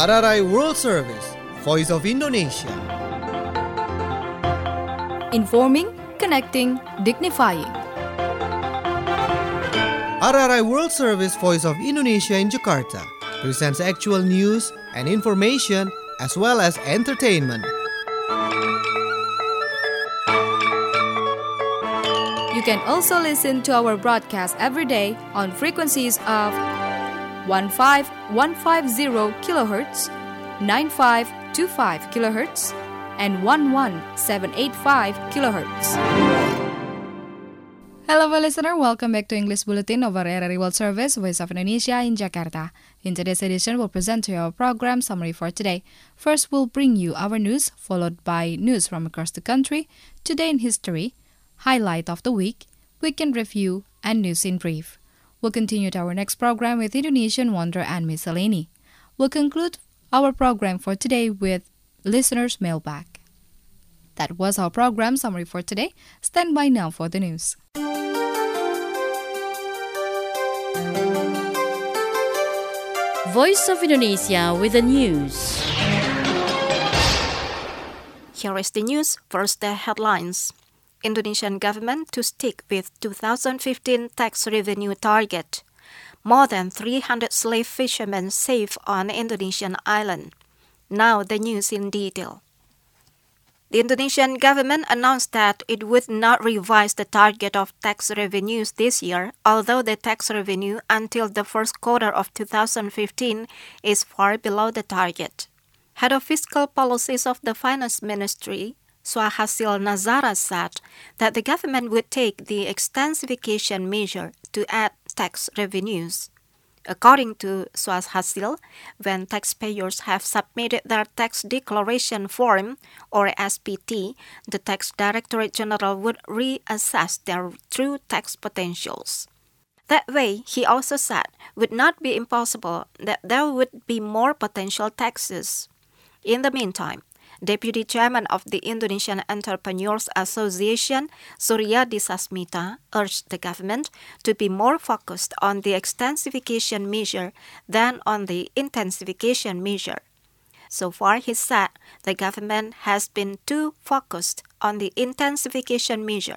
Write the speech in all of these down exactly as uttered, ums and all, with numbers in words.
R R I World Service, Voice of Indonesia. Informing, connecting, dignifying. R R I World Service, Voice of Indonesia in Jakarta presents actual news and information as well as entertainment. You can also listen to our broadcast every day on frequencies of fifteen fifty kilohertz, ninety-five twenty-five kilohertz, and eleven seven eighty-five kilohertz. Hello, listener. Welcome back to English Bulletin of R R I World Service, Voice of Indonesia in Jakarta. In today's edition, we'll present to you our program summary for today. First, we'll bring you our news, followed by news from across the country, Today in History, Highlight of the Week, Weekend Review, and News in Brief. We'll continue to our next program with Indonesian Wonder and Miscellany. We'll conclude our program for today with Listener's Mailbag. That was our program summary for today. Stand by now for the news. Voice of Indonesia with the news. Here is the news. First, the headlines. Indonesian government to stick with two thousand fifteen tax revenue target. More than three hundred slave fishermen saved on Indonesian island. Now the news in detail. The Indonesian government announced that it would not revise the target of tax revenues this year, although the tax revenue until the first quarter of two thousand fifteen is far below the target. Head of Fiscal Policies of the Finance Ministry, Suhasil Nazara, said that the government would take the extensification measure to add tax revenues. According to Suhasil, when taxpayers have submitted their tax declaration form, or S P T, the Tax Directorate General would reassess their true tax potentials. That way, he also said, would not be impossible that there would be more potential taxes. In the meantime, Deputy Chairman of the Indonesian Entrepreneurs Association, Suryadi Sasmita, urged the government to be more focused on the extensification measure than on the intensification measure. So far, he said, the government has been too focused on the intensification measure.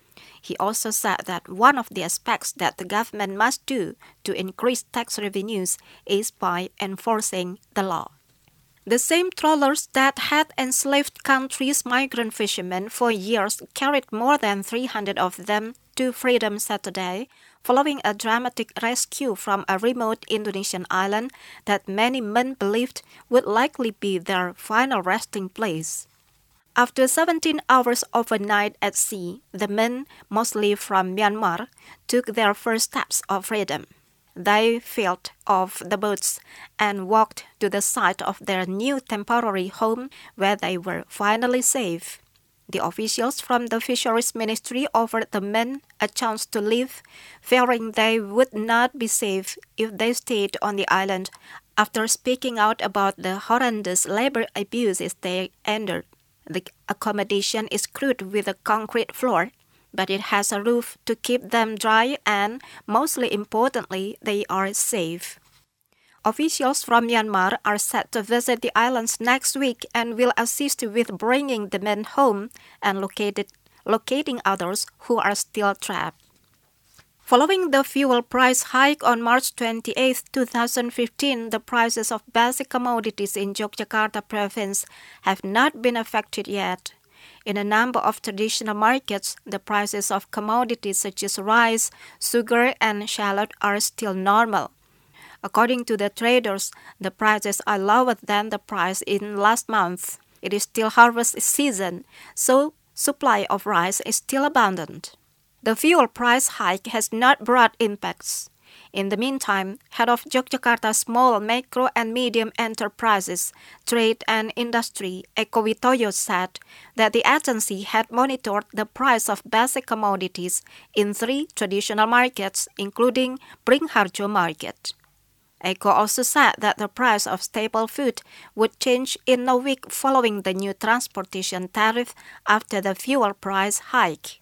He also said that one of the aspects that the government must do to increase tax revenues is by enforcing the law. The same trawlers that had enslaved countries' migrant fishermen for years carried more than three hundred of them to freedom Saturday, following a dramatic rescue from a remote Indonesian island that many men believed would likely be their final resting place. After seventeen hours overnight at sea, the men, mostly from Myanmar, took their first steps of freedom. They filled off the boats and walked to the site of their new temporary home where they were finally safe. The officials from the Fisheries Ministry offered the men a chance to leave, fearing they would not be safe if they stayed on the island after speaking out about the horrendous labor abuses they endured. The accommodation is crude with a concrete floor, but it has a roof to keep them dry and, mostly importantly, they are safe. Officials from Myanmar are set to visit the islands next week and will assist with bringing the men home and located, locating others who are still trapped. Following the fuel price hike on March twenty-eighth, twenty fifteen, the prices of basic commodities in Yogyakarta province have not been affected yet. In a number of traditional markets, the prices of commodities such as rice, sugar, and shallot are still normal. According to the traders, the prices are lower than the price in last month. It is still harvest season, so supply of rice is still abundant. The fuel price hike has not brought impacts. In the meantime, head of Yogyakarta Small, Micro and Medium Enterprises, Trade and Industry, Eko Witoyo, said that the agency had monitored the price of basic commodities in three traditional markets, including Beringharjo Market. Eko also said that the price of staple food would change in a week following the new transportation tariff after the fuel price hike.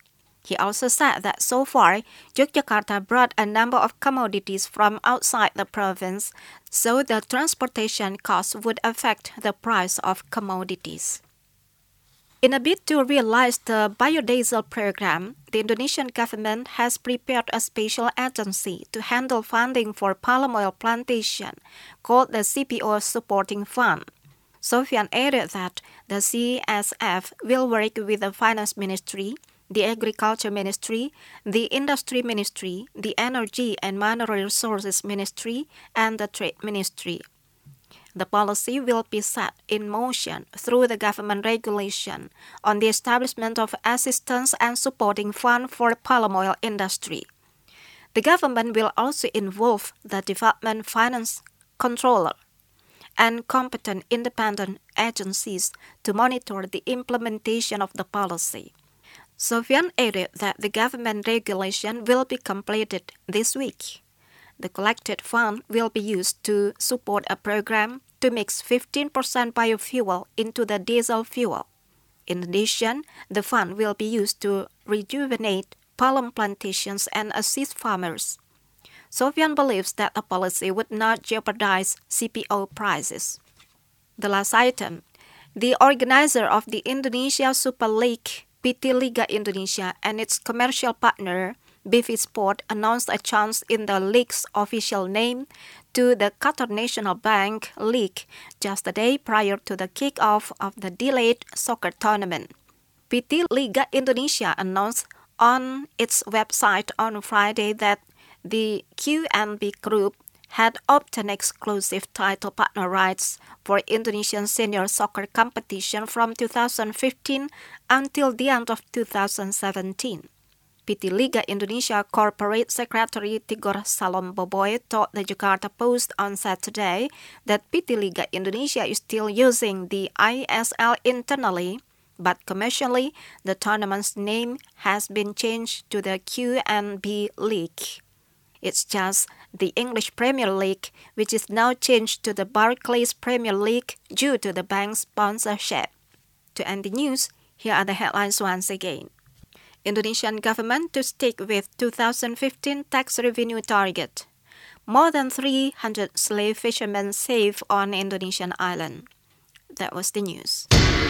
He also said that so far, Yogyakarta brought a number of commodities from outside the province, so the transportation costs would affect the price of commodities. In a bid to realize the biodiesel program, the Indonesian government has prepared a special agency to handle funding for palm oil plantation called the C P O Supporting Fund. Sofyan added that the C S F will work with the Finance Ministry, the Agriculture Ministry, the Industry Ministry, the Energy and Mineral Resources Ministry, and the Trade Ministry. The policy will be set in motion through the government regulation on the establishment of assistance and supporting fund for the palm oil industry. The government will also involve the Development Finance Controller and competent independent agencies to monitor the implementation of the policy. Sofyan added that the government regulation will be completed this week. The collected fund will be used to support a program to mix fifteen percent biofuel into the diesel fuel. In addition, the fund will be used to rejuvenate palm plantations and assist farmers. Sofyan believes that the policy would not jeopardize C P O prices. The last item, the organizer of the Indonesia Super League, P T Liga Indonesia, and its commercial partner, B V Sport, announced a change in the league's official name to the Qatar National Bank League just a day prior to the kick-off of the delayed soccer tournament. P T Liga Indonesia announced on its website on Friday that the Q N B Group had obtained exclusive title partner rights for Indonesian senior soccer competition from two thousand fifteen until the end of two thousand seventeen. P T Liga Indonesia Corporate Secretary Tigor Salomboboy told the Jakarta Post on Saturday that P T Liga Indonesia is still using the I S L internally, but commercially, the tournament's name has been changed to the Q N B League. It's just the English Premier League, which is now changed to the Barclays Premier League due to the bank's sponsorship. To end the news, here are the headlines once again. Indonesian government to stick with two thousand fifteen tax revenue target. More than three hundred slave fishermen saved on Indonesian island. That was the news.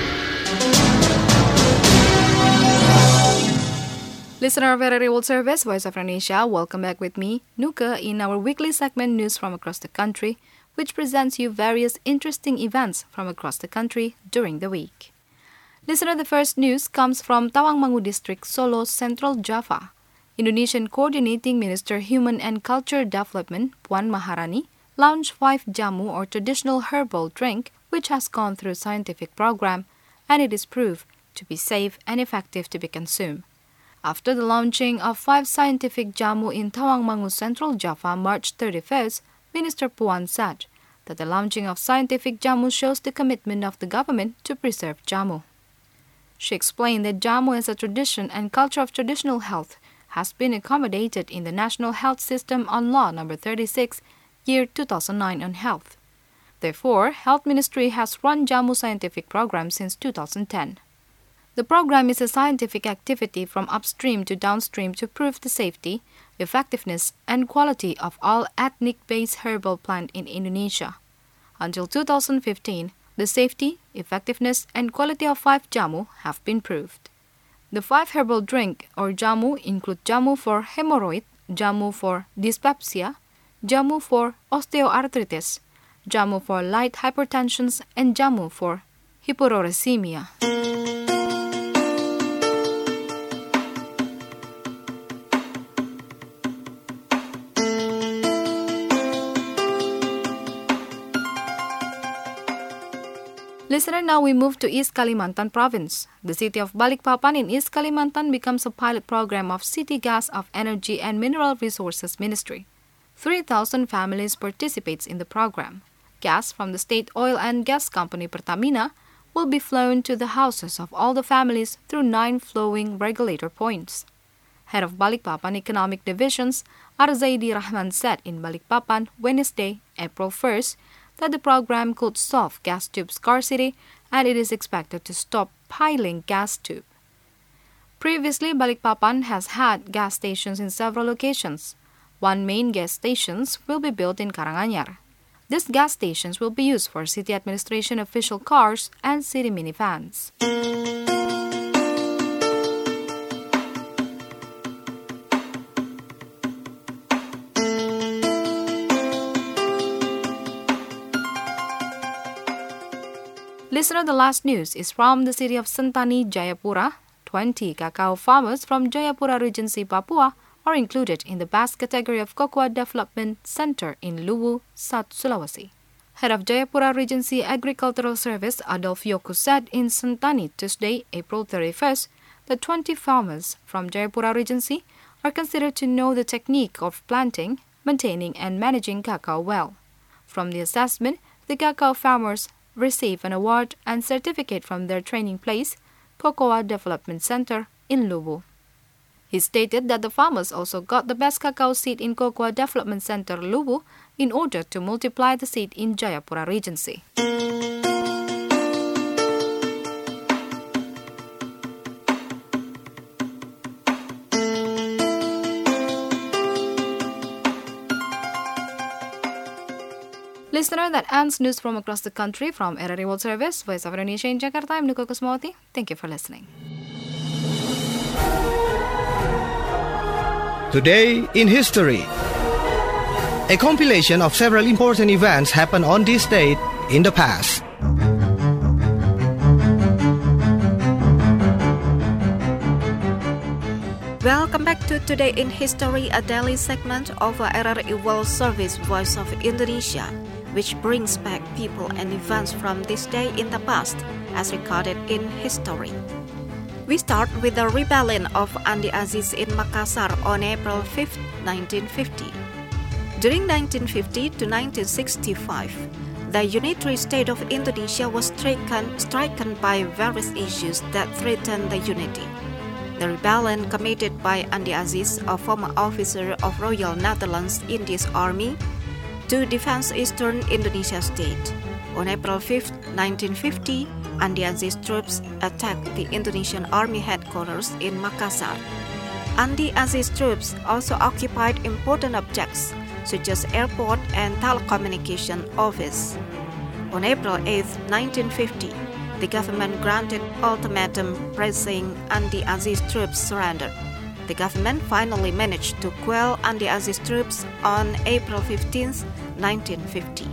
Listener of R R I World Service, Voice of Indonesia, welcome back with me, Nuka, in our weekly segment News from Across the Country, which presents you various interesting events from across the country during the week. Listener, the first news comes from Tawangmangu District, Solo, Central Java. Indonesian Coordinating Minister Human and Culture Development, Puan Maharani, launched five jamu or traditional herbal drink, which has gone through scientific program, and it is proved to be safe and effective to be consumed. After the launching of five scientific jamu in Tawangmangu, Central Java, March thirty-first, Minister Puan said that the launching of scientific jamu shows the commitment of the government to preserve jamu. She explained that jamu as a tradition and culture of traditional health has been accommodated in the National Health System on Law number thirty-six, year two thousand nine on health. Therefore, Health Ministry has run jamu scientific program since two thousand ten. The program is a scientific activity from upstream to downstream to prove the safety, effectiveness, and quality of all ethnic-based herbal plant in Indonesia. Until two thousand fifteen, the safety, effectiveness, and quality of five jamu have been proved. The five herbal drink or jamu include jamu for hemorrhoid, jamu for dyspepsia, jamu for osteoarthritis, jamu for light hypertension, and jamu for hyperuricemia. Listener, now we move to East Kalimantan Province. The city of Balikpapan in East Kalimantan becomes a pilot program of City Gas of Energy and Mineral Resources Ministry. three thousand families participates in the program. Gas from the state oil and gas company Pertamina will be flown to the houses of all the families through nine flowing regulator points. Head of Balikpapan Economic Divisions, Arzaidi Rahman, said in Balikpapan Wednesday, April first, that the program could solve gas tube scarcity and it is expected to stop piling gas tube. Previously, Balikpapan has had gas stations in several locations. One main gas station will be built in Karanganyar. These gas stations will be used for city administration official cars and city minivans. Listener, the last news is from the city of Sentani, Jayapura. twenty cacao farmers from Jayapura Regency, Papua are included in the best category of Cocoa Development Center in Luwu, South Sulawesi. Head of Jayapura Regency Agricultural Service, Adolf Yoku, said in Sentani Tuesday, April thirty-first, that twenty farmers from Jayapura Regency are considered to know the technique of planting, maintaining and managing cacao well. From the assessment, the cacao farmers receive an award and certificate from their training place, Cocoa Development Center in Luwu. He stated that the farmers also got the best cacao seed in Cocoa Development Center Luwu in order to multiply the seed in Jayapura Regency. Listener, that ends news from across the country from R R I World Service, Voice of Indonesia in Jakarta. I'm Nuko Kusmawati. Thank you for listening. Today in History. A compilation of several important events happened on this date in the past. Welcome back to Today in History, a daily segment of R R I World Service Voice of Indonesia, which brings back people and events from this day in the past as recorded in history. We start with the rebellion of Andi Aziz in Makassar on April fifth, nineteen fifty. During nineteen fifty to nineteen sixty-five, the unitary state of Indonesia was stricken, stricken by various issues that threatened the unity. The rebellion committed by Andi Aziz, a former officer of Royal Netherlands Indies Army, to defend eastern Indonesia state. On April fifth, nineteen fifty, Andi Aziz troops attacked the Indonesian Army headquarters in Makassar. Andi Aziz troops also occupied important objects such as airport and telecommunication office. On April eighth, nineteen fifty, the government granted ultimatum pressing Andi Aziz troops surrender. The government finally managed to quell Andi Aziz troops on April fifteenth, nineteen fifty.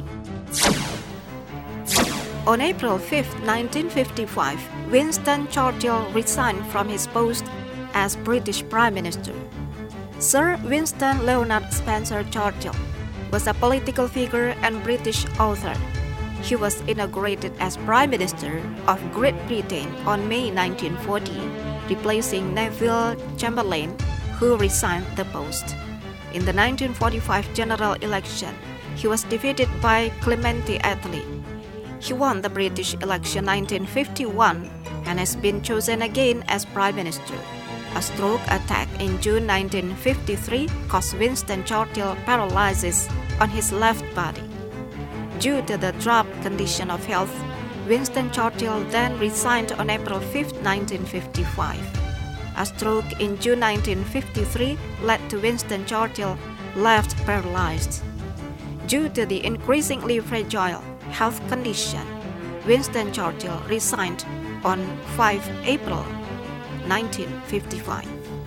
On April fifth, nineteen fifty-five, Winston Churchill resigned from his post as British Prime Minister. Sir Winston Leonard Spencer Churchill was a political figure and British author. He was inaugurated as Prime Minister of Great Britain on May nineteen forty, replacing Neville Chamberlain, who resigned the post. In the nineteen forty-five general election, he was defeated by Clementi Attlee. He won the British election nineteen fifty-one and has been chosen again as Prime Minister. A stroke attack in June nineteen fifty-three caused Winston Churchill paralysis on his left body. Due to the dropped condition of health, Winston Churchill then resigned on April fifth, nineteen fifty-five. A stroke in June nineteen fifty-three led to Winston Churchill left paralyzed. Due to the increasingly fragile health condition, Winston Churchill resigned on the fifth of April, nineteen fifty-five.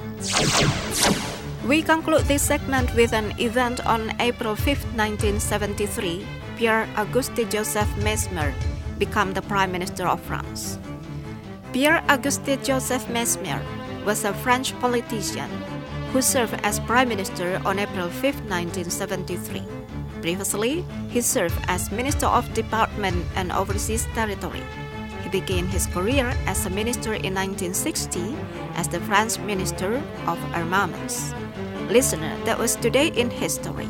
We conclude this segment with an event on April fifth, nineteen seventy-three. Pierre-Auguste Joseph Mesmer became the Prime Minister of France. Pierre-Auguste Joseph Mesmer was a French politician who served as Prime Minister on April fifth, nineteen seventy-three. Previously, he served as Minister of Department and Overseas Territory. He began his career as a minister in nineteen sixty as the French Minister of Armaments. Listener, that was Today in History.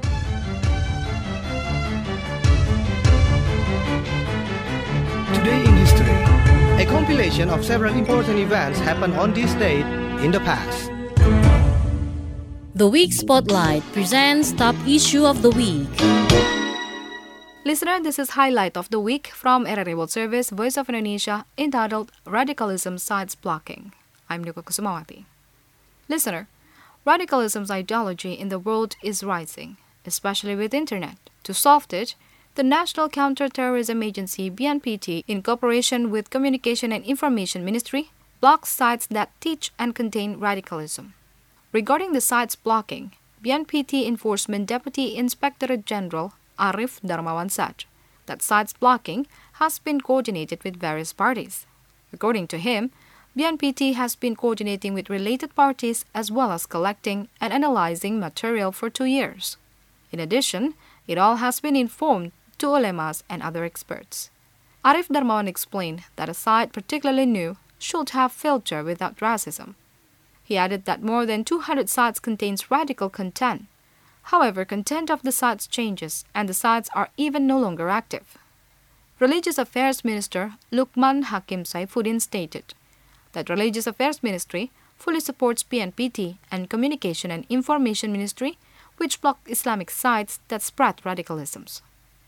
Today in History. A compilation of several important events happened on this date in the past. The Week Spotlight presents Top Issue of the Week. Listener, this is Highlight of the Week from R R I World Service, Voice of Indonesia, entitled Radicalism Sides Blocking. I'm Nuka Kusumawati. Listener, radicalism's ideology in the world is rising, especially with internet. To solve it, the National Counter-Terrorism Agency B N P T, in cooperation with Communication and Information Ministry, blocks sites that teach and contain radicalism. Regarding the sites blocking, B N P T Enforcement Deputy Inspector General Arif Darmawan said that sites blocking has been coordinated with various parties. According to him, B N P T has been coordinating with related parties as well as collecting and analyzing material for two years. In addition, it all has been informed to ulemas and other experts. Arif Darmawan explained that a site particularly new should have filter without racism. He added that more than two hundred sites contains radical content. However, content of the sites changes and the sites are even no longer active. Religious Affairs Minister Lukman Hakim Saifuddin stated that Religious Affairs Ministry fully supports B N P T and Communication and Information Ministry, which blocked Islamic sites that spread radicalisms.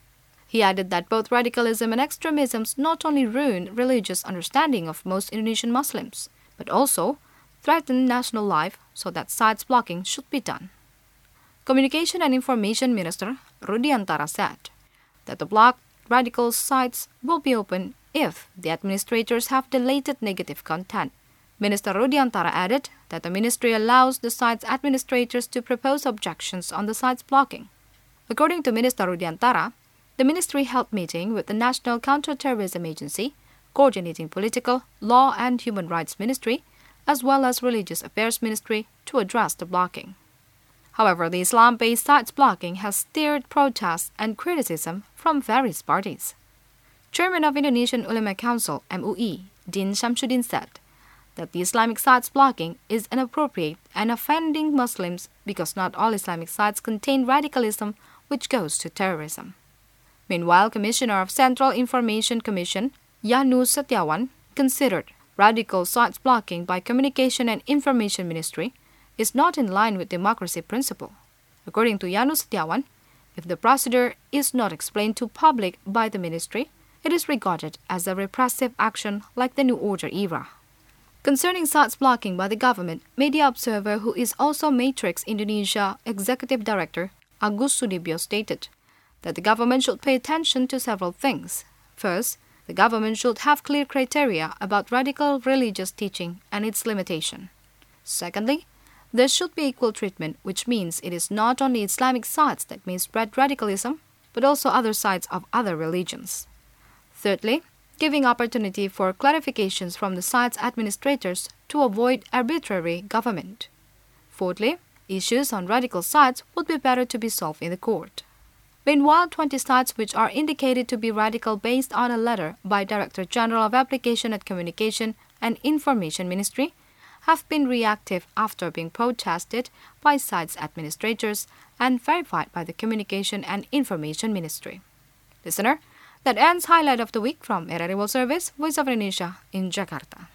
He added that both radicalism and extremisms not only ruin religious understanding of most Indonesian Muslims, but also threaten national life, so that sites blocking should be done. Communication and Information Minister Rudiantara said that the blocked radical sites will be open if the administrators have deleted negative content. Minister Rudiantara added that the ministry allows the site's administrators to propose objections on the site's blocking. According to Minister Rudiantara, the ministry held meeting with the National Counter-Terrorism Agency, coordinating Political, Law and Human Rights Ministry, as well as Religious Affairs Ministry to address the blocking. However, the Islam-based sites blocking has stirred protests and criticism from various parties. Chairman of Indonesian Ulama Council M U I, Din Syamsuddin said that the Islamic sites blocking is inappropriate and offending Muslims because not all Islamic sites contain radicalism which goes to terrorism. Meanwhile, Commissioner of Central Information Commission Yanus Setiawan considered radical sites blocking by Communication and Information Ministry is not in line with democracy principle. According to Yanus Setiawan, if the procedure is not explained to public by the ministry, it is regarded as a repressive action like the New Order era. Concerning sites blocking by the government, Media Observer, who is also Matrix Indonesia Executive Director Agus Sudibyo, stated that the government should pay attention to several things. First, the government should have clear criteria about radical religious teaching and its limitation. Secondly, there should be equal treatment, which means it is not only Islamic sites that may spread radicalism, but also other sites of other religions. Thirdly, giving opportunity for clarifications from the site's administrators to avoid arbitrary government. Fourthly, issues on radical sites would be better to be solved in the court. Meanwhile, twenty sites which are indicated to be radical based on a letter by Director General of Application at Communication and Information Ministry have been reactive after being protested by sites administrators and verified by the Communication and Information Ministry. Listener, that ends Highlight of the Week from R R I World Service, Voice of Indonesia in Jakarta.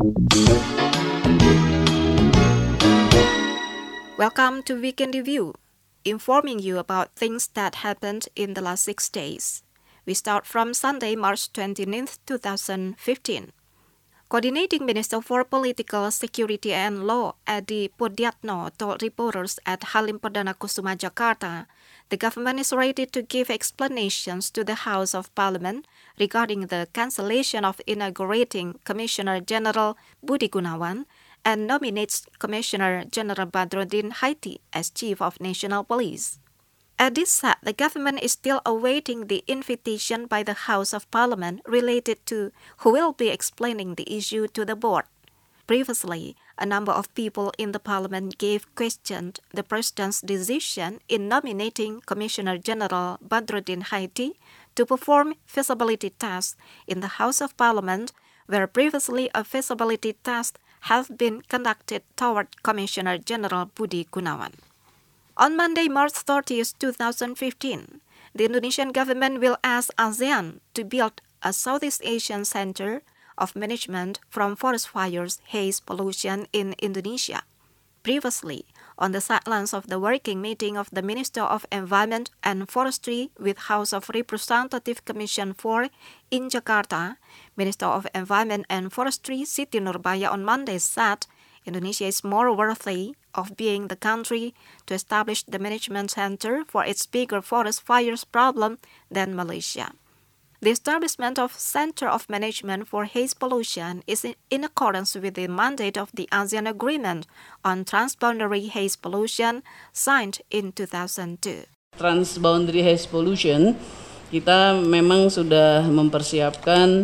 Welcome to Weekend Review, informing you about things that happened in the last six days. We start from Sunday, March twenty-ninth, twenty fifteen. Coordinating Minister for Political Security and Law, Edi Purdiatno, told reporters at Halim Perdana Kusuma, Jakarta, the government is ready to give explanations to the House of Parliament regarding the cancellation of inaugurating Commissioner General Budi Gunawan and nominates Commissioner General Badrodin Haiti as Chief of National Police. Edi said the government is still awaiting the invitation by the House of Parliament related to who will be explaining the issue to the board. Previously, a number of people in the parliament gave questioned the president's decision in nominating Commissioner General Badrodin Haiti to perform feasibility tests in the House of Parliament, where previously a feasibility test had been conducted toward Commissioner General Budi Gunawan. On Monday, March thirtieth, twenty fifteen, the Indonesian government will ask ASEAN to build a Southeast Asian Center of Management from Forest Fires, Haze Pollution in Indonesia. Previously, on the sidelines of the working meeting of the Minister of Environment and Forestry with House of Representatives Commission four in Jakarta, Minister of Environment and Forestry Siti Nurbaya on Monday said Indonesia is more worthy of being the country to establish the management center for its bigger forest fires problem than Malaysia. The establishment of Center of Management for Haze Pollution is in, in accordance with the mandate of the ASEAN Agreement on Transboundary Haze Pollution signed in two thousand two. Transboundary Haze Pollution, kita memang sudah mempersiapkan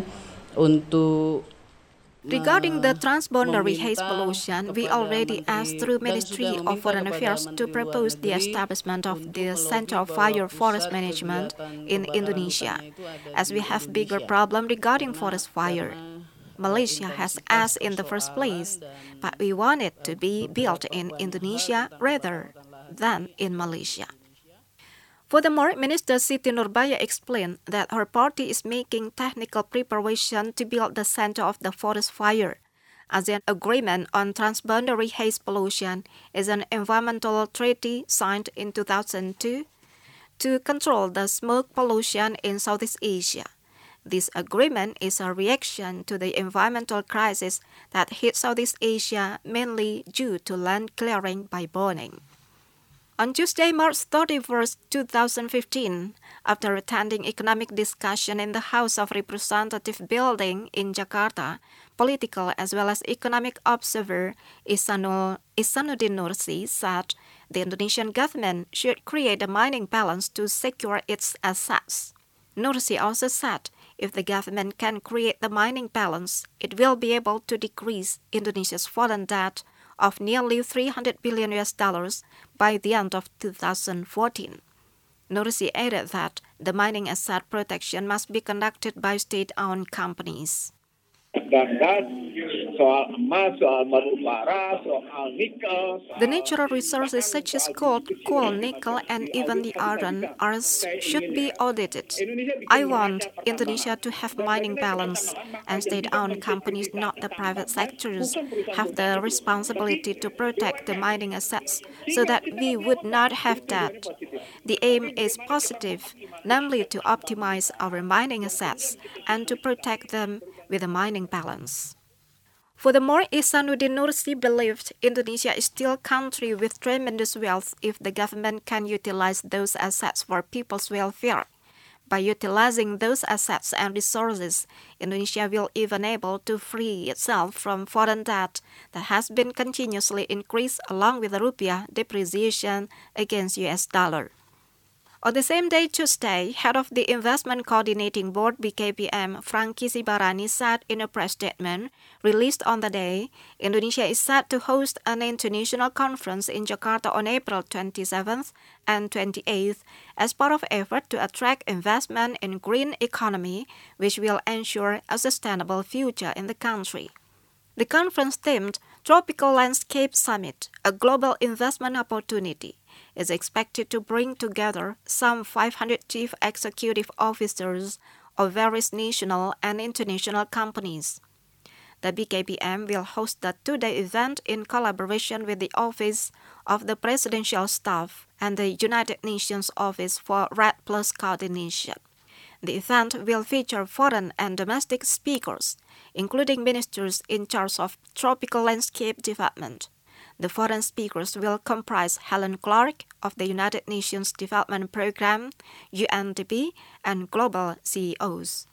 untuk Regarding the transboundary haze pollution, we already asked through Ministry of Foreign Affairs to propose the establishment of the Center of Fire Forest Management in Indonesia, as we have bigger problem regarding forest fire. Malaysia has asked in the first place, but we want it to be built in Indonesia rather than in Malaysia. Furthermore, Minister Siti Nurbaya explained that her party is making technical preparation to build the center of the forest fire. ASEAN Agreement on Transboundary Haze Pollution is an environmental treaty signed in two thousand two to control the smoke pollution in Southeast Asia. This agreement is a reaction to the environmental crisis that hit Southeast Asia mainly due to land clearing by burning. On Tuesday, March thirty-first, two thousand fifteen, after attending economic discussion in the House of Representatives building in Jakarta, political as well as economic observer Isanul, Isanuddin Nursi said the Indonesian government should create a mining balance to secure its assets. Nursi also said if the government can create the mining balance, it will be able to decrease Indonesia's foreign debt of nearly three hundred billion U S dollars by the end of two thousand fourteen. Nursi added that the mining asset protection must be conducted by state-owned companies. Soal emas, soal batu bara, soal nikel. The natural resources such as gold, coal, nickel, and even the iron are should be audited. I want Indonesia to have mining balance, and state-owned companies, not the private sectors, have the responsibility to protect the mining assets so that we would not have that. The aim is positive, namely to optimize our mining assets and to protect them with a mining balance. Furthermore, Isanuddin Nursi believed Indonesia is still a country with tremendous wealth if the government can utilize those assets for people's welfare. By utilizing those assets and resources, Indonesia will even able to free itself from foreign debt that has been continuously increased along with the rupiah depreciation against U S dollar. On the same day, Tuesday, head of the Investment Coordinating Board B K P M, Franky Sibarani, said in a press statement released on the day, Indonesia is set to host an international conference in Jakarta on April twenty-seventh and twenty-eighth as part of effort to attract investment in green economy, which will ensure a sustainable future in the country. The conference themed Tropical Landscape Summit, a global investment opportunity, is expected to bring together some five hundred chief executive officers of various national and international companies. The B K P M will host the two-day event in collaboration with the Office of the Presidential Staff and the United Nations Office for REDD Plus Coordination. The event will feature foreign and domestic speakers, including ministers in charge of tropical landscape development. The foreign speakers will comprise Helen Clark of the United Nations Development Programme, U N D P, and global C E Os.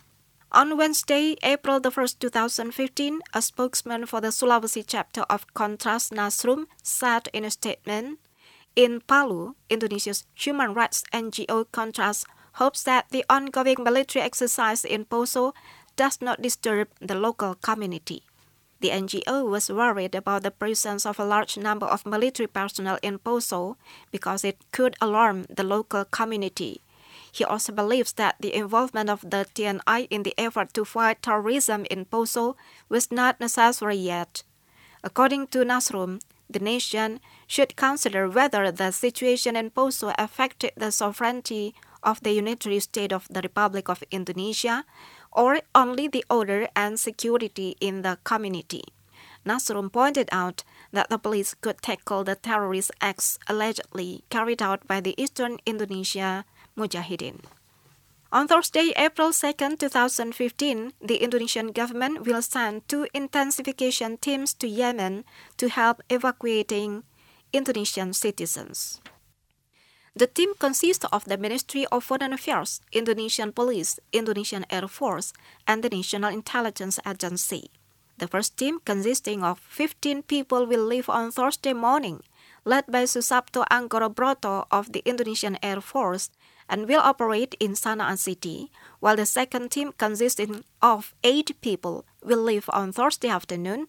On Wednesday, April the first, two thousand fifteen, a spokesman for the Sulawesi chapter of Kontras Nasrum said in a statement, in Palu, Indonesia's human rights N G O Kontras hopes that the ongoing military exercise in Poso does not disturb the local community. The N G O was worried about the presence of a large number of military personnel in Poso because it could alarm the local community. He also believes that the involvement of the T N I in the effort to fight terrorism in Poso was not necessary yet. According to Nasrum, the nation should consider whether the situation in Poso affected the sovereignty of the unitary state of the Republic of Indonesia or only the order and security in the community. Nasrum pointed out that the police could tackle the terrorist acts allegedly carried out by the Eastern Indonesia Mujahideen. On Thursday, April second, twenty fifteen, the Indonesian government will send two intensification teams to Yemen to help evacuating Indonesian citizens. The team consists of the Ministry of Foreign Affairs, Indonesian Police, Indonesian Air Force, and the National Intelligence Agency. The first team, consisting of fifteen people, will leave on Thursday morning, led by Susapto Anggoro-Broto of the Indonesian Air Force, and will operate in Sana'a City, while the second team, consisting of eight people, will leave on Thursday afternoon,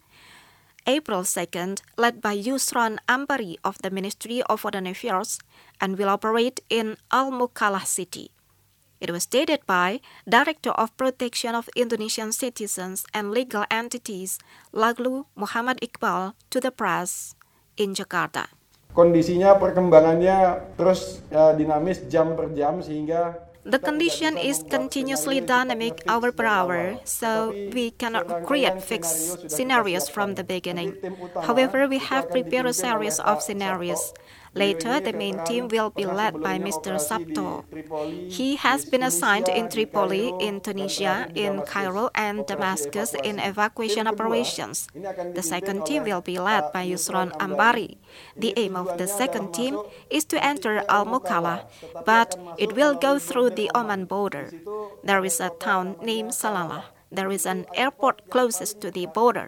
April second, led by Yusron Ambari of the Ministry of Foreign Affairs, and will operate in Al-Mukallah City. It was stated by Director of Protection of Indonesian Citizens and Legal Entities, Lalu Muhammad Iqbal, to the press in Jakarta. Kondisinya perkembangannya terus uh, dinamis jam per jam sehingga the condition is continuously dynamic hour per hour, so we cannot create fixed scenarios from the beginning. However, we have prepared a series of scenarios. Later, the main team will be led by Mister Sabto. He has been assigned in Tripoli, in Tunisia, in Cairo, and Damascus in evacuation operations. The second team will be led by Yusron Ambari. The aim of the second team is to enter Al-Mukallah, but it will go through the Oman border. There is a town named Salalah. There is an airport closest to the border.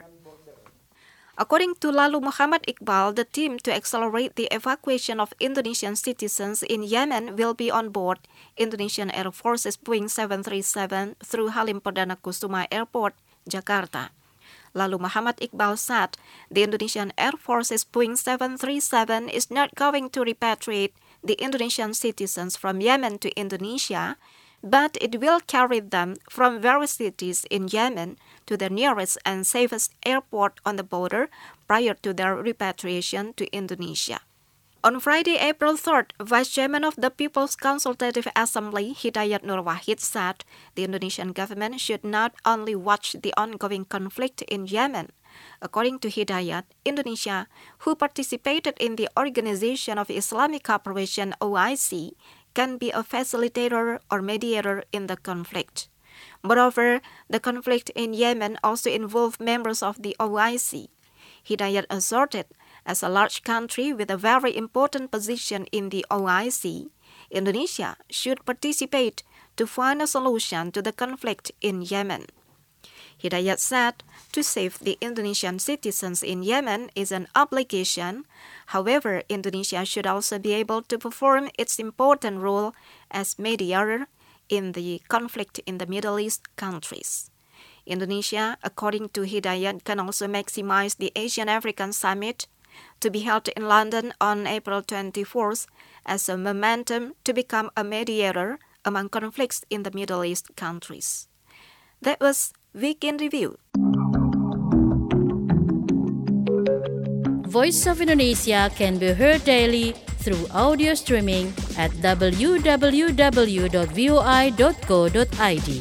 According to Lalu Muhammad Iqbal, the team to accelerate the evacuation of Indonesian citizens in Yemen will be on board Indonesian Air Force's Boeing seven thirty-seven through Halim Perdana Kusuma Airport, Jakarta. Lalu Muhammad Iqbal said the Indonesian Air Force's Boeing seven thirty-seven is not going to repatriate the Indonesian citizens from Yemen to Indonesia, but it will carry them from various cities in Yemen to the nearest and safest airport on the border prior to their repatriation to Indonesia. On Friday, April third, Vice Chairman of the People's Consultative Assembly, Hidayat Nur Wahid, said the Indonesian government should not only watch the ongoing conflict in Yemen. According to Hidayat, Indonesia, who participated in the Organization of Islamic Cooperation O I C, can be a facilitator or mediator in the conflict. Moreover, the conflict in Yemen also involved members of the O I C. Hidayat asserted, as a large country with a very important position in the O I C, Indonesia should participate to find a solution to the conflict in Yemen. Hidayat said, to save the Indonesian citizens in Yemen is an obligation. However, Indonesia should also be able to perform its important role as mediator in the conflict in the Middle East countries. Indonesia, according to Hidayat, can also maximize the Asian-African Summit to be held in London on April twenty-fourth as a momentum to become a mediator among conflicts in the Middle East countries. That was Week in Review. Voice of Indonesia can be heard daily through audio streaming at w w w dot voi dot co dot i d.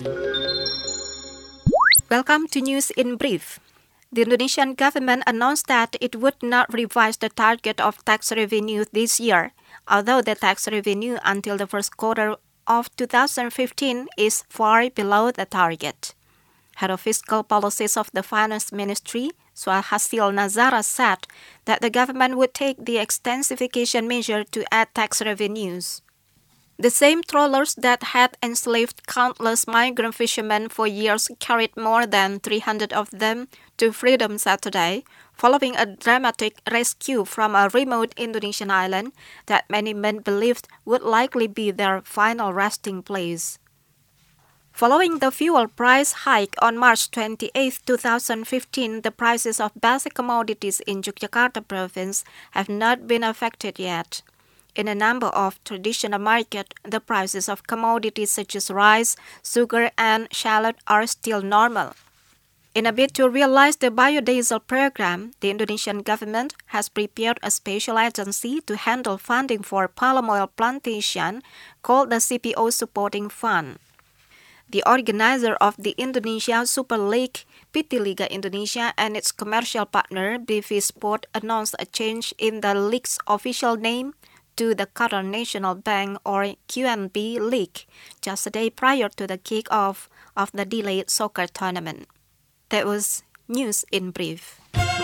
Welcome to News in Brief. The Indonesian government announced that it would not revise the target of tax revenue this year, although the tax revenue until the first quarter of two thousand fifteen is far below the target. Head of Fiscal Policies of the Finance Ministry, Suhasil Nazara, said that the government would take the extensification measure to add tax revenues. The same trawlers that had enslaved countless migrant fishermen for years carried more than three hundred of them to freedom Saturday, following a dramatic rescue from a remote Indonesian island that many men believed would likely be their final resting place. Following the fuel price hike on March twenty-eighth, twenty fifteen, the prices of basic commodities in Yogyakarta province have not been affected yet. In a number of traditional markets, the prices of commodities such as rice, sugar, and shallot are still normal. In a bid to realize the biodiesel program, the Indonesian government has prepared a special agency to handle funding for palm oil plantation called the C P O Supporting Fund. The organizer of the Indonesia Super League, P T Liga Indonesia, and its commercial partner, B V Sport, announced a change in the league's official name to the Qatar National Bank, or Q N B League, just a day prior to the kick-off of the delayed soccer tournament. That was News in Brief.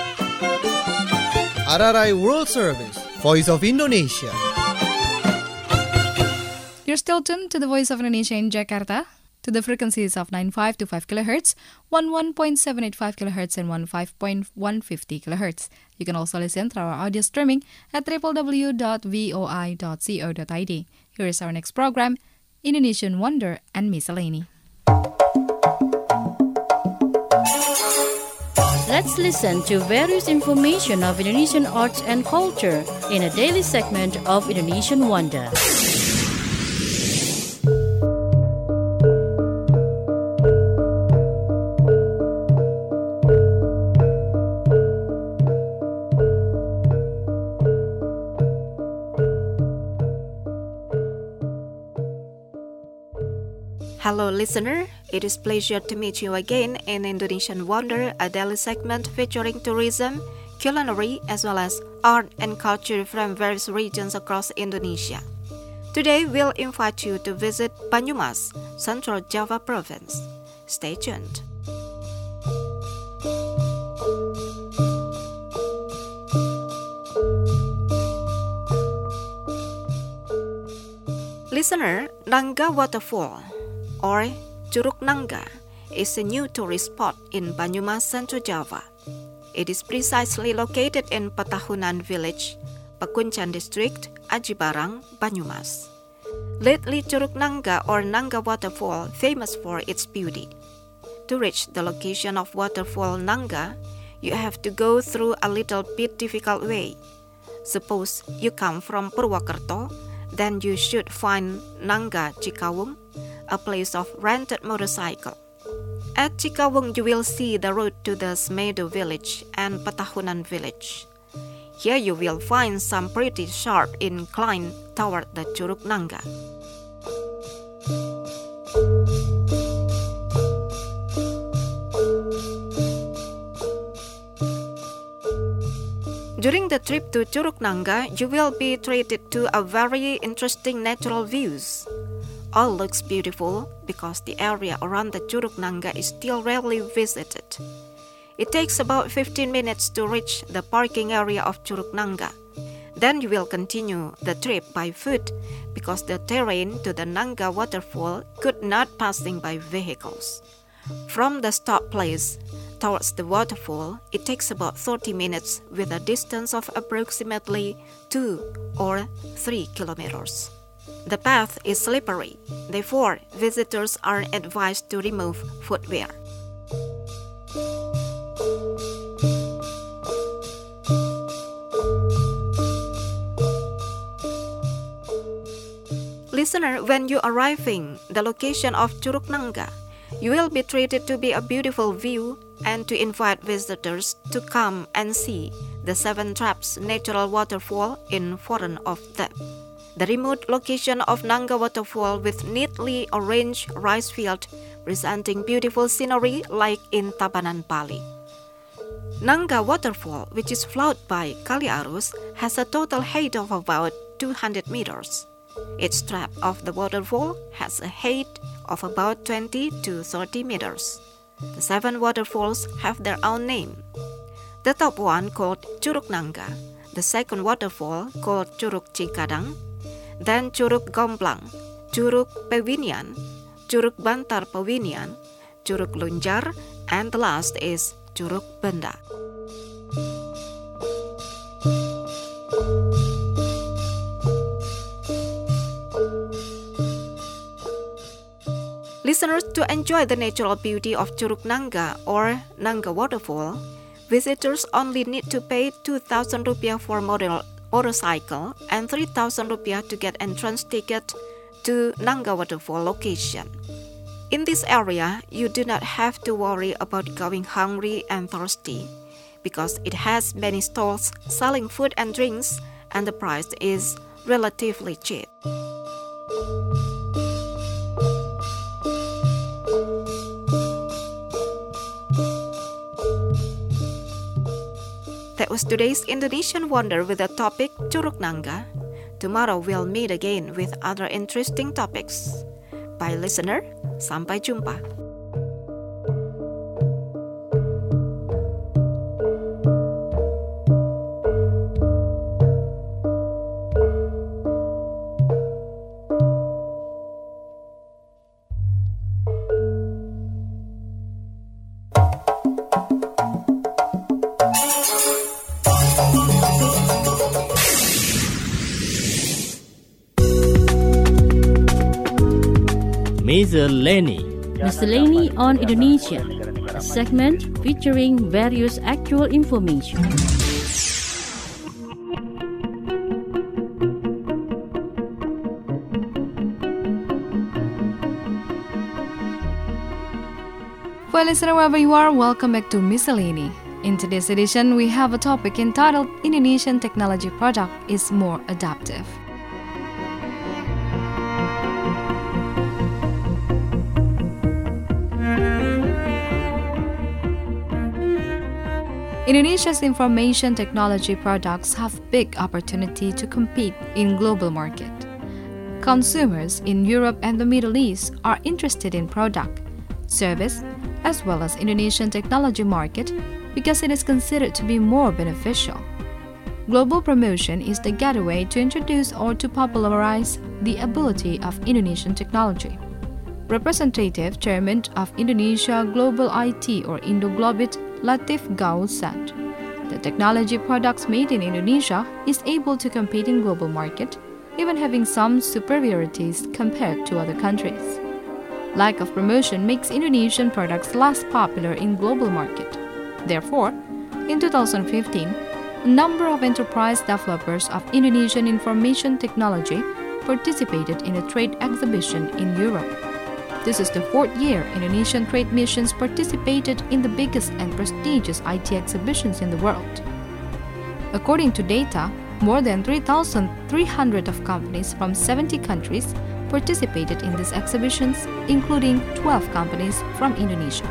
R R I World Service, Voice of Indonesia. You're still tuned to the Voice of Indonesia in Jakarta, to the frequencies of ninety-five point two five kilohertz, eleven point seven eight five kilohertz, and fifteen point one five zero kilohertz. You can also listen to our audio streaming at w w w dot v o i dot co dot i d. Here is our next program, Indonesian Wonder and Miscellany. Let's listen to various information of Indonesian arts and culture in a daily segment of Indonesian Wonder. Hello listener, it is a pleasure to meet you again in Indonesian Wonder, a daily segment featuring tourism, culinary, as well as art and culture from various regions across Indonesia. Today we'll invite you to visit Banyumas, Central Java Province. Stay tuned. Listener, Nangga Waterfall, or Curug Nangga, is a new tourist spot in Banyumas, Central Java. It is precisely located in Petahunan Village, Pakunchan District, Aji Barang, Banyumas. Lately, Curug Nangga or Nangga Waterfall famous for its beauty. To reach the location of Waterfall Nangga, you have to go through a little bit difficult way. Suppose you come from Purwokerto, then you should find Nangga Cikawung, a place of rented motorcycle. At Cikawung, you will see the road to the Semedo village and Petahunan village. Here you will find some pretty sharp incline toward the Curug Nangga. During the trip to Curug Nangga, you will be treated to a very interesting natural views. All looks beautiful because the area around the Curug Nangga is still rarely visited. It takes about fifteen minutes to reach the parking area of Curug Nangga. Then you will continue the trip by foot because the terrain to the Nangga waterfall could not passing by vehicles. From the start place towards the waterfall, it takes about thirty minutes with a distance of approximately two or three kilometers. The path is slippery, therefore visitors are advised to remove footwear. Listener, when you arriving the location of Curug Nangga, you will be treated to be a beautiful view and to invite visitors to come and see the Seven Traps natural waterfall in front of them. The remote location of Nangga Waterfall with neatly arranged rice field presenting beautiful scenery like in Tabanan, Bali. Nangga Waterfall, which is flowed by Kali Arus, has a total height of about two hundred meters. Each trap of the waterfall has a height of about twenty to thirty meters. The seven waterfalls have their own name. The top one called Curug Nangga, the second waterfall called Curug Cikadang, then Curug Gomblang, Curug Pewinian, Curug Bantar Pewinian, Curug Lunjar, and the last is Curug Benda. Listeners, to enjoy the natural beauty of Curug Nangga or Nangga Waterfall, visitors only need to pay two thousand rupiah for motor motorcycle and three thousand rupiah to get entrance ticket to Nangga Waterfall location. In this area, you do not have to worry about going hungry and thirsty because it has many stalls selling food and drinks and the price is relatively cheap. was today's Indonesian Wonder with the topic Curug Nangka. Tomorrow we'll meet again with other interesting topics. Bye listener, sampai jumpa. Miscellany. Miscellany on Indonesia, a segment featuring various actual information. Well, listener, wherever you are, welcome back to Miscellany. In today's edition, we have a topic entitled Indonesian Technology Product is More Adaptive. Indonesia's information technology products have big opportunity to compete in global market. Consumers in Europe and the Middle East are interested in product, service, as well as Indonesian technology market because it is considered to be more beneficial. Global promotion is the gateway to introduce or to popularize the ability of Indonesian technology. Representative Chairman of Indonesia Global I T or Indoglobit, Latif Gau said, the technology products made in Indonesia is able to compete in global market, even having some superiorities compared to other countries. Lack of promotion makes Indonesian products less popular in global market. Therefore, in two thousand fifteen, a number of enterprise developers of Indonesian information technology participated in a trade exhibition in Europe. This is the fourth year Indonesian trade missions participated in the biggest and prestigious I T exhibitions in the world. According to data, more than three thousand three hundred of companies from seventy countries participated in these exhibitions, including twelve companies from Indonesia.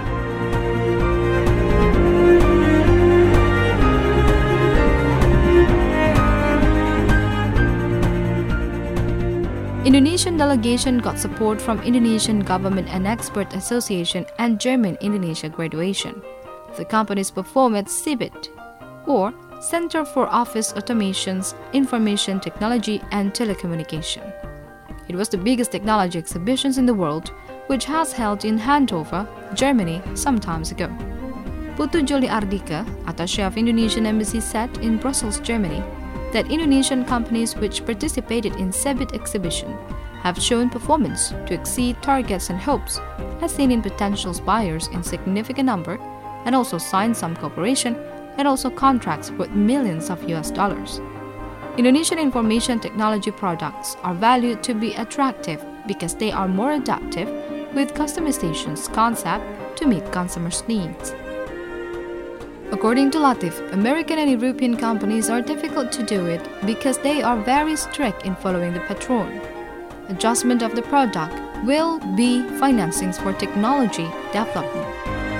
Indonesian delegation got support from Indonesian Government and Expert Association and German-Indonesia Graduation. The companies perform at C I B I T, or Center for Office Automations, Information Technology and Telecommunication. It was the biggest technology exhibitions in the world, which has held in Hanover, Germany, some time ago. Putu Joli Ardika, attaché of Indonesian Embassy, said in Brussels, Germany, that Indonesian companies which participated in C I B I T exhibition have shown performance to exceed targets and hopes, as seen in potential buyers in significant number, and also signed some cooperation and also contracts worth millions of U S dollars. Indonesian information technology products are valued to be attractive because they are more adaptive with customizations concept to meet consumers' needs. According to Latif, American and European companies are difficult to do it because they are very strict in following the patron. Adjustment of the product will be financings for technology development.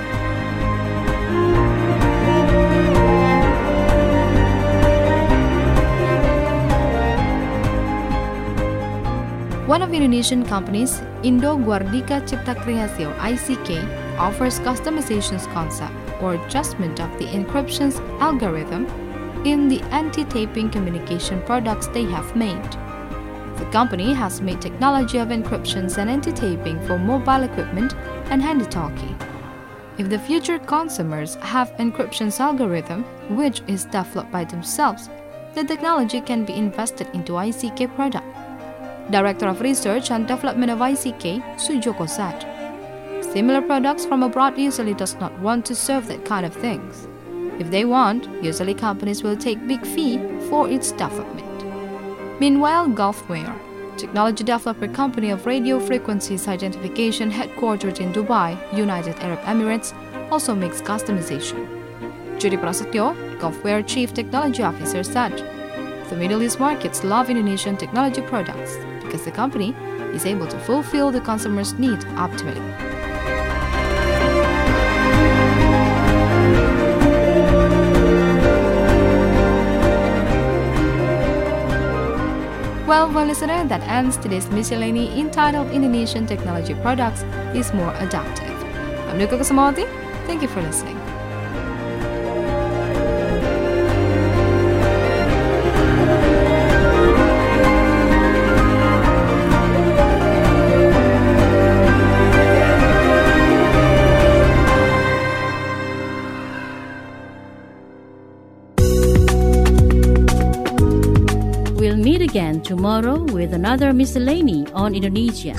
One of Indonesian companies, Indo Guardika Cipta Kreasi or I C K, offers customizations concept or adjustment of the encryption's algorithm in the anti-taping communication products they have made. The company has made technology of encryptions and anti-taping for mobile equipment and handy-talkie. If the future consumers have encryption's algorithm, which is developed by themselves, the technology can be invested into I C K product. Director of Research and Development of I C K, Sujoko said, similar products from abroad usually does not want to serve that kind of things. If they want, usually companies will take big fee for its development. Meanwhile, Gulfware, technology developer company of radio frequencies identification headquartered in Dubai, United Arab Emirates, also makes customization. Judy Prasetyo, Gulfware Chief Technology Officer, said, the Middle East markets love Indonesian technology products because the company is able to fulfill the consumer's need optimally. Well, well, listener, that ends today's miscellany entitled Indonesian Technology Products is More Adaptive. I'm Nuka Kusumawati. Thank you for listening. We'll meet again tomorrow with another miscellany on Indonesia.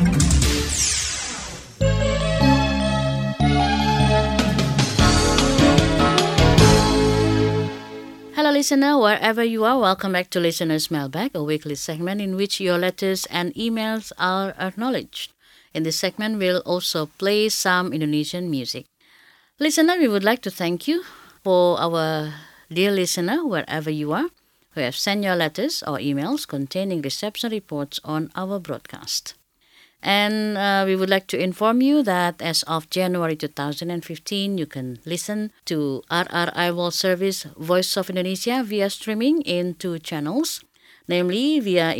Hello listener, wherever you are, welcome back to Listener's Mailbag, a weekly segment in which your letters and emails are acknowledged. In this segment, we'll also play some Indonesian music. Listener, we would like to thank you for our dear listener, wherever you are, who have sent your letters or emails containing reception reports on our broadcast. And uh, we would like to inform you that as of January two thousand fifteen, you can listen to R R I World Service Voice of Indonesia via streaming in two channels, namely via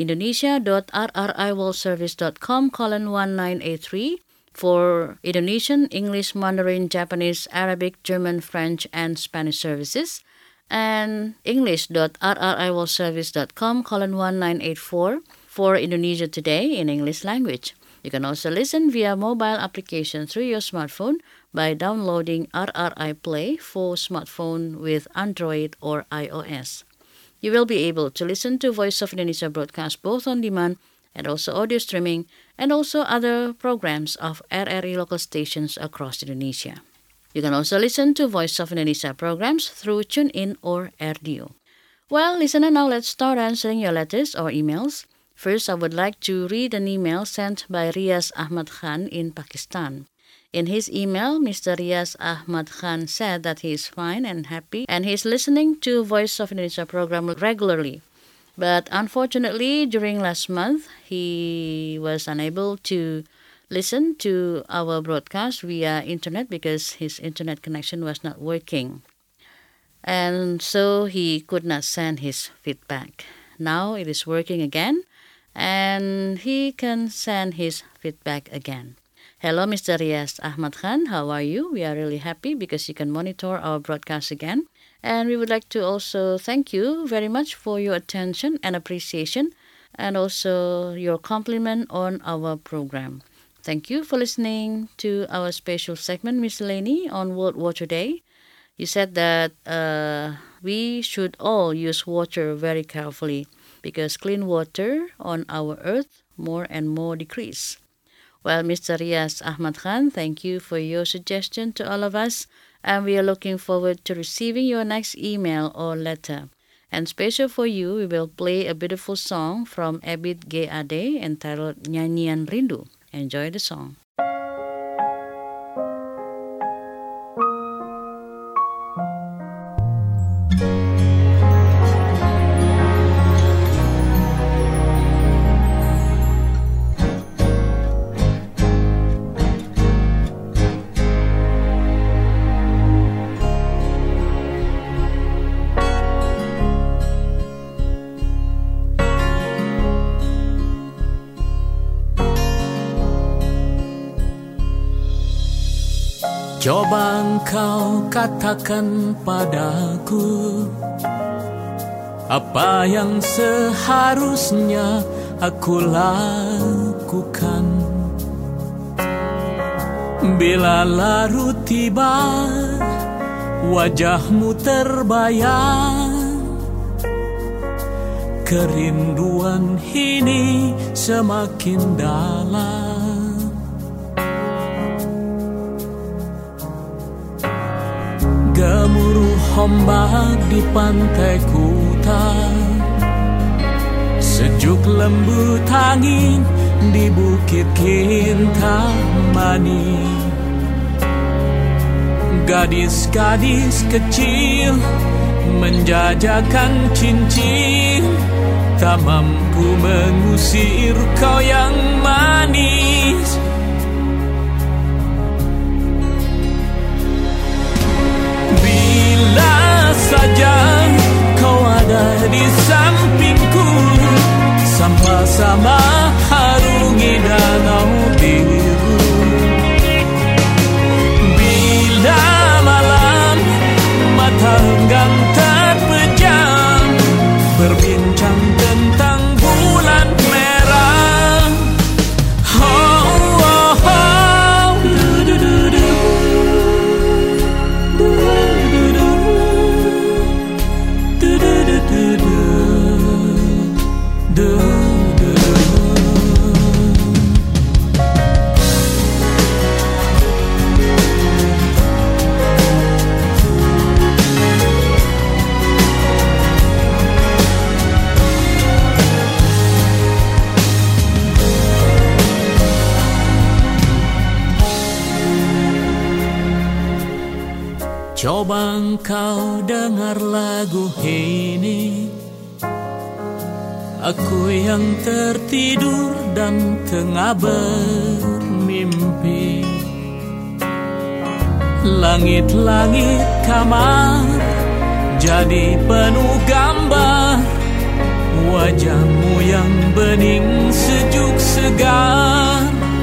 indonesia.rriworldservice.com colon one nine eight three for Indonesian, English, Mandarin, Japanese, Arabic, German, French, and Spanish services, and english.rriworldservice.com colon one nine eight four for Indonesia Today in English language. You can also listen via mobile application through your smartphone by downloading R R I Play for smartphone with Android or iOS. You will be able to listen to Voice of Indonesia broadcast both on demand and also audio streaming, and also other programs of R R I local stations across Indonesia. You can also listen to Voice of Indonesia programs through TuneIn or R D O. Well, listener, now let's start answering your letters or emails. First, I would like to read an email sent by Riaz Ahmad Khan in Pakistan. In his email, Mister Riaz Ahmad Khan said that he is fine and happy and he is listening to Voice of Indonesia program regularly. But unfortunately, during last month, he was unable to listen to our broadcast via internet because his internet connection was not working. And so he could not send his feedback. Now it is working again, and he can send his feedback again. Hello, Mister Riaz Ahmad Khan. How are you? We are really happy because you can monitor our broadcast again. And we would like to also thank you very much for your attention and appreciation, and also your compliment on our program. Thank you for listening to our special segment, Miscellany, on World Water Day. You said that uh, we should all use water very carefully because clean water on our earth more and more decrease. Well, Mister Riaz Ahmad Khan, thank you for your suggestion to all of us, and we are looking forward to receiving your next email or letter. And special for you, we will play a beautiful song from Ebit G A D entitled Nyanyian Rindu. Enjoy the song. Coba engkau katakan padaku apa yang seharusnya aku lakukan bila larut tiba wajahmu terbayang, kerinduan ini semakin dalam. Gemuruh ombak di pantai Kuta, sejuk lembut angin di bukit Kintamani. Gadis-gadis kecil menjajakan cincin, tak mampu mengusir kau yang manis. Saja kau ada di sampingku, sampah bersama harungi danau biru. Bila malam mata enggan terpejam, berbincang tentang bulan merah. Oh, oh, oh. Du, du, du, du. Du, du, du. Du, du, du, du, du. Du, du, du. Coba engkau dengar lagu ini, aku yang tertidur dan tengah bermimpi. Langit-langit kamar jadi penuh gambar wajahmu yang bening sejuk segar.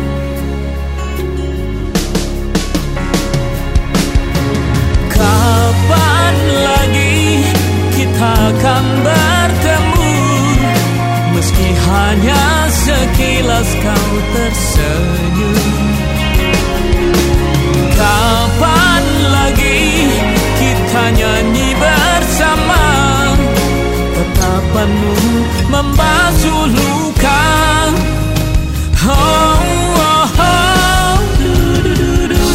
Kapan lagi kita akan bertemu, meski hanya sekilas kau tersenyum. Kapan lagi kita nyanyi bersama, tatapanmu membasuh luka. Oh, oh, oh. Du, du, du, du.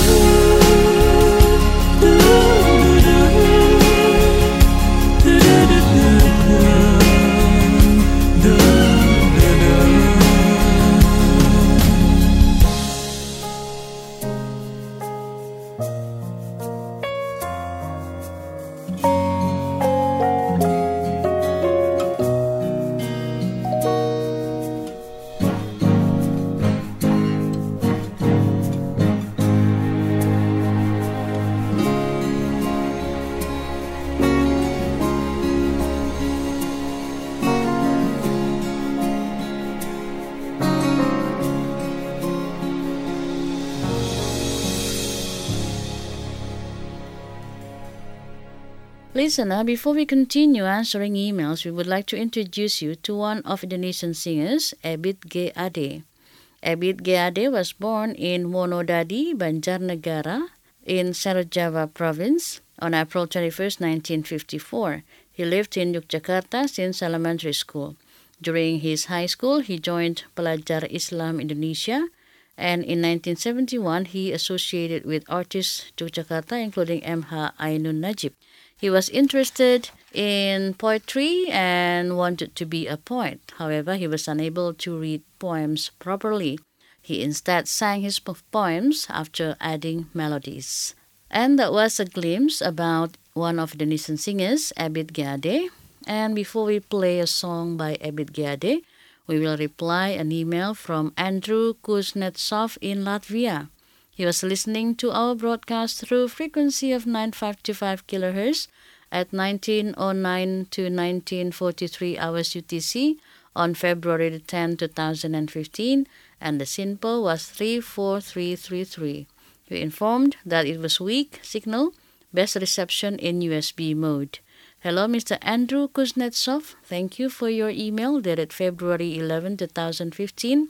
Listener, before we continue answering emails, we would like to introduce you to one of Indonesian singers, Ebit G. Ade. Ebit G. Ade was born in Wonodadi, Banjarnegara, in South Java province on April twenty-first, nineteen fifty-four. He lived in Yogyakarta since elementary school. During his high school, he joined Pelajar Islam Indonesia, and in nineteen seventy-one, he associated with artists Yogyakarta, including M H Ainun Najib. He was interested in poetry and wanted to be a poet. However, he was unable to read poems properly. He instead sang his poems after adding melodies. And that was a glimpse about one of the Indonesian singers, Ebit G. Ade. And before we play a song by Ebit G. Ade, we will reply an email from Andrew Kuznetsov in Latvia. He was listening to our broadcast through frequency of nine fifty-five kilohertz at nineteen oh nine to nineteen forty-three hours U T C on February the tenth, twenty fifteen, and the SINPO was three four three three three. We informed that it was weak signal, best reception in U S B mode. Hello, Mister Andrew Kuznetsov. Thank you for your email dated February eleventh, twenty fifteen.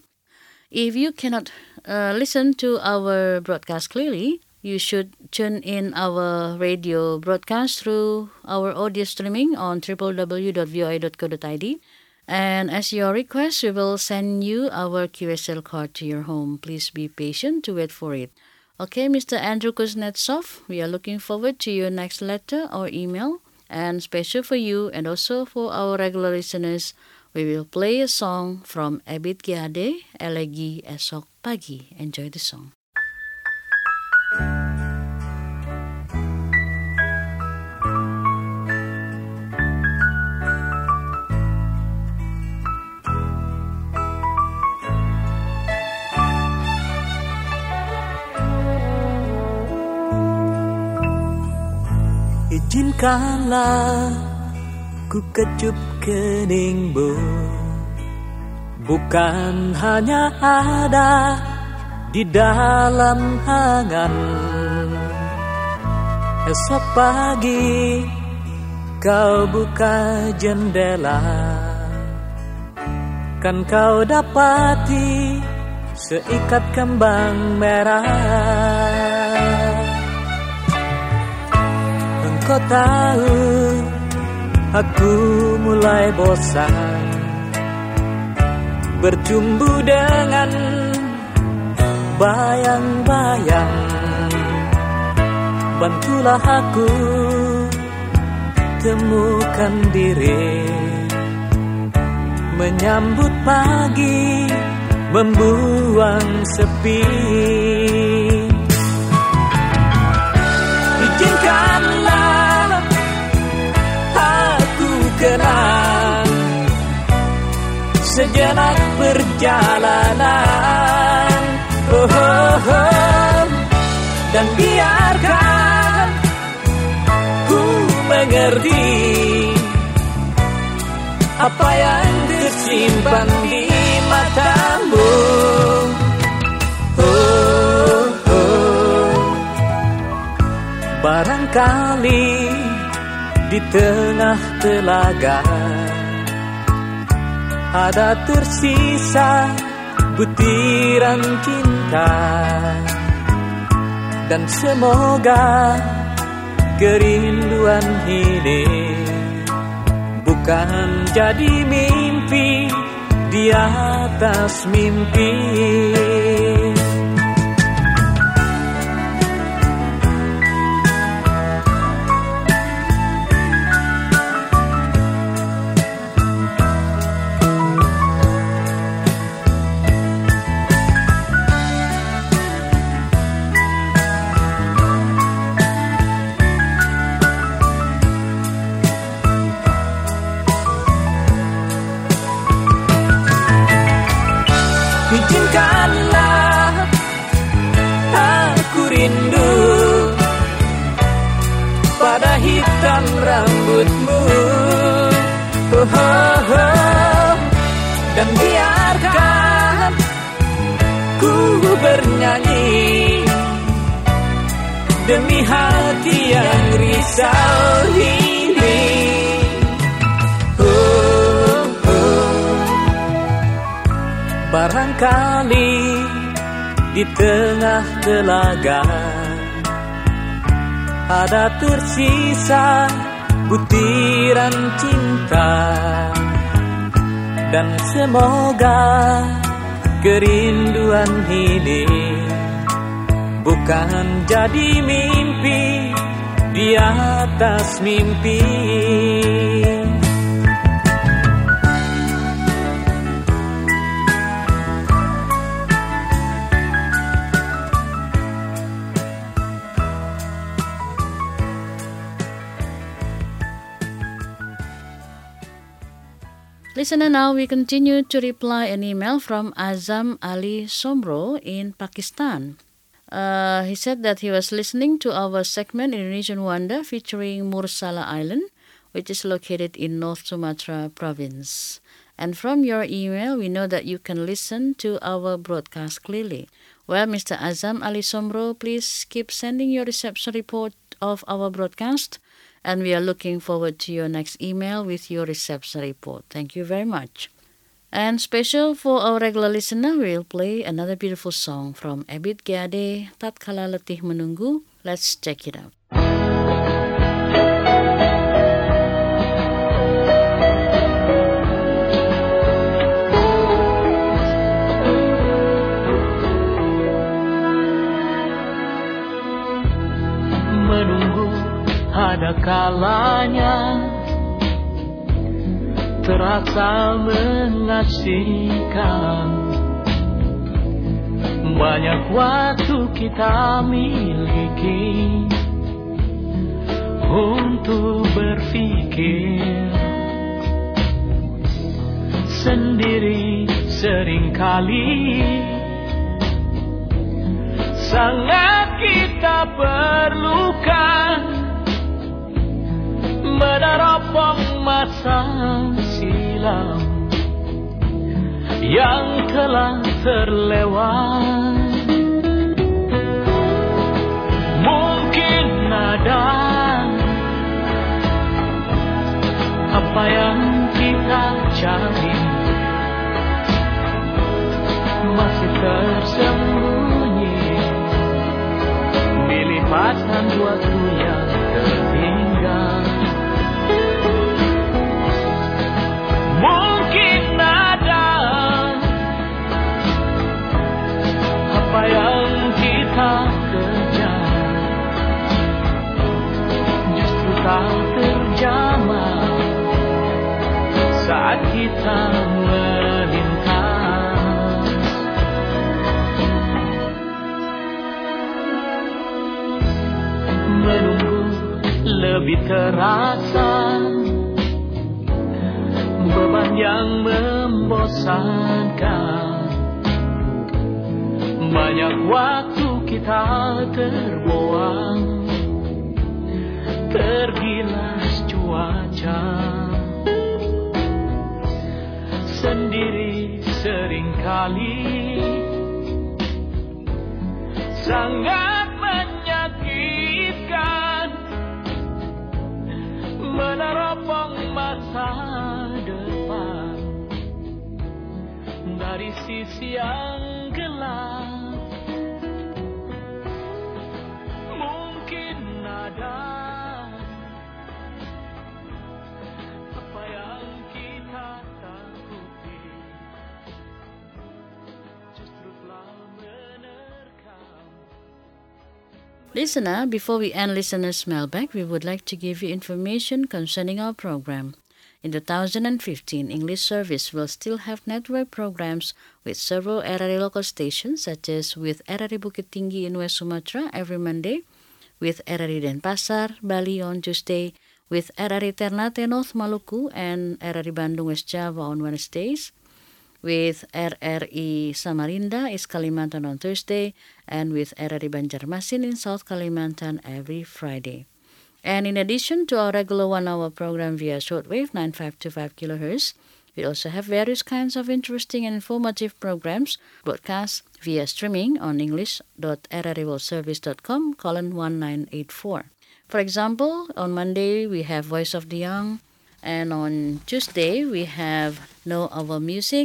If you cannot uh, listen to our broadcast clearly, you should tune in our radio broadcast through our audio streaming on w w w dot v o a dot co dot i d. And as your request, we will send you our Q S L card to your home. Please be patient to wait for it. Okay, Mister Andrew Kuznetsov, we are looking forward to your next letter or email. And special for you and also for our regular listeners, we will play a song from Ebit G. Ade, Elegi Esok Pagi. Enjoy the song. Izinkanlah ku kecup keningmu, bukan hanya ada di dalam angan. Esok pagi kau buka jendela, kan kau dapati seikat kembang merah. Engkau tahu aku mulai bosan berjumbu dengan bayang-bayang. Bantulah aku temukan diri, menyambut pagi, membuang sepi. Izinkanlah aku kenang sejenak perjalanan, oh, oh, oh. Dan biarkan ku mengerti apa yang tersimpan di matamu, oh, oh. Barangkali di tengah telaga ada tersisa butiran cinta, dan semoga kerinduan ini bukan jadi mimpi di atas mimpi. Izinkanlah aku rindu pada hitam rambutmu, oh, oh, oh. Dan biarkan ku bernyanyi demi hati yang risau ini. Barangkali di tengah telaga ada tersisa butiran cinta, dan semoga kerinduan ini bukan jadi mimpi di atas mimpi. Listener, now we continue to reply an email from Azam Ali Somro in Pakistan. Uh, he said that he was listening to our segment Indonesian Wonder featuring Mursala Island, which is located in North Sumatra province. And from your email, we know that you can listen to our broadcast clearly. Well, Mister Azam Ali Somro, please keep sending your reception report of our broadcast, and we are looking forward to your next email with your reception report. Thank you very much. And special for our regular listener, we'll play another beautiful song from Ebit G Ade, Tatkala Letih Menunggu. Let's check it out. Menunggu ada kalanya terasa mengasihkan. Banyak waktu kita miliki untuk berpikir sendiri seringkali. Sangat kita perlukan meneropong masa silam yang telah terlewat. Mungkin ada apa yang kita cari masih tersembunyi di lipatan waktu yang tertinggal. Mungkin ada apa yang kita kejar justru tak terjamah saat kita melintas. Menunggu lebih terasa, beban yang membosankan. Banyak waktu kita terbuang, tergilas cuaca. Sendiri seringkali sangat menyakitkan, meneropong masa depan dari sisi yang gelap. Mungkin ada apa yang kita takuti justru telah menerkam. Listener, before we end listeners' mailbag, we would like to give you information concerning our program. In two thousand fifteen, English service will still have network programs with several R R I local stations, such as with R R I Bukit Tinggi in West Sumatra every Monday, with R R I Denpasar, Bali on Tuesday, with R R I Ternate North Maluku and R R I Bandung West Java on Wednesdays, with R R I Samarinda East Kalimantan on Thursday, and with R R I Banjarmasin in South Kalimantan every Friday. And in addition to our regular one-hour program via shortwave nine five two five kilohertz, we also have various kinds of interesting and informative programs broadcast via streaming on english dot r r i world service dot com colon one nine eight four. For example, on Monday we have Voice of the Young, and on Tuesday we have Know Our Music,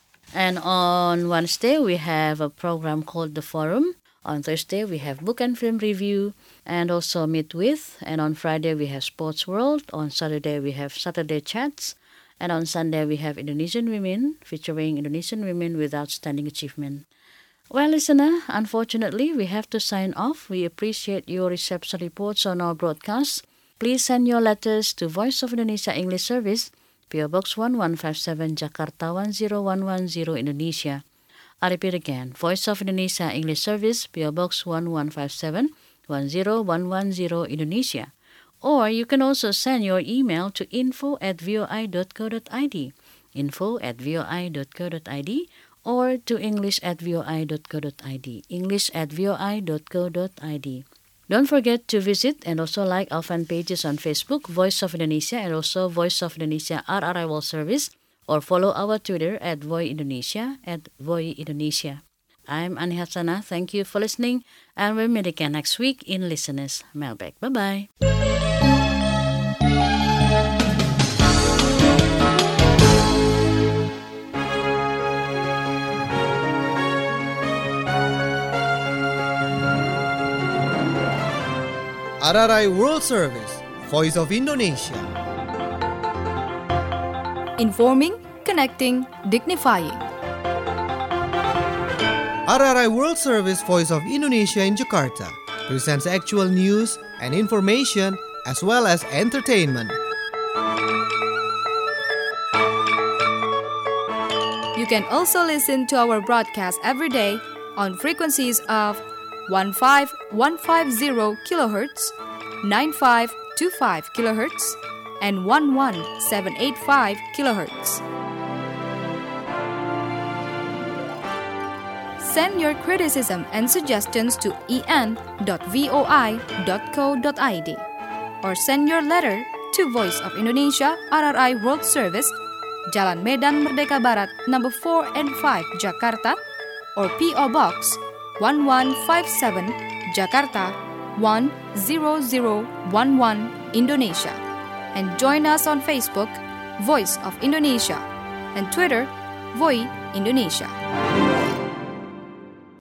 and on Wednesday we have a program called The Forum. On Thursday, we have Book and Film Review and also Meet With. And on Friday, we have Sports World. On Saturday, we have Saturday Chats. And on Sunday, we have Indonesian Women, featuring Indonesian women with outstanding achievement. Well, listener, unfortunately, we have to sign off. We appreciate your reception reports on our broadcast. Please send your letters to Voice of Indonesia English Service, P O Box one one five seven, Jakarta one zero one one zero, Indonesia. I repeat again, Voice of Indonesia English Service, P O Box one one five seven, one zero one one zero, Indonesia. Or you can also send your email to info at voi dot co dot id, info at voi dot co dot id, or to english at voi dot co dot id, english at voi dot co dot id. Don't forget to visit and also like our fan pages on Facebook, Voice of Indonesia, and also Voice of Indonesia R R I World Service, or follow our Twitter at Voi Indonesia, at Voi Indonesia. I'm Ani Hatsana. Thank you for listening, and we'll meet again next week in Listeners Mailbag. Bye-bye. R R I World Service, Voice of Indonesia. Informing, connecting, dignifying. R R I World Service Voice of Indonesia in Jakarta presents actual news and information as well as entertainment. You can also listen to our broadcast every day on frequencies of one five one five zero kilohertz, nine five two five kilohertz, and one one seven eight five kilohertz. Send your criticism and suggestions to e n dot voi dot co dot id or send your letter to Voice of Indonesia R R I World Service, Jalan Medan Merdeka Barat, number four and five, Jakarta, or P O Box one one five seven, Jakarta one zero zero one one, Indonesia. And join us on Facebook, Voice of Indonesia, and Twitter, Voi Indonesia.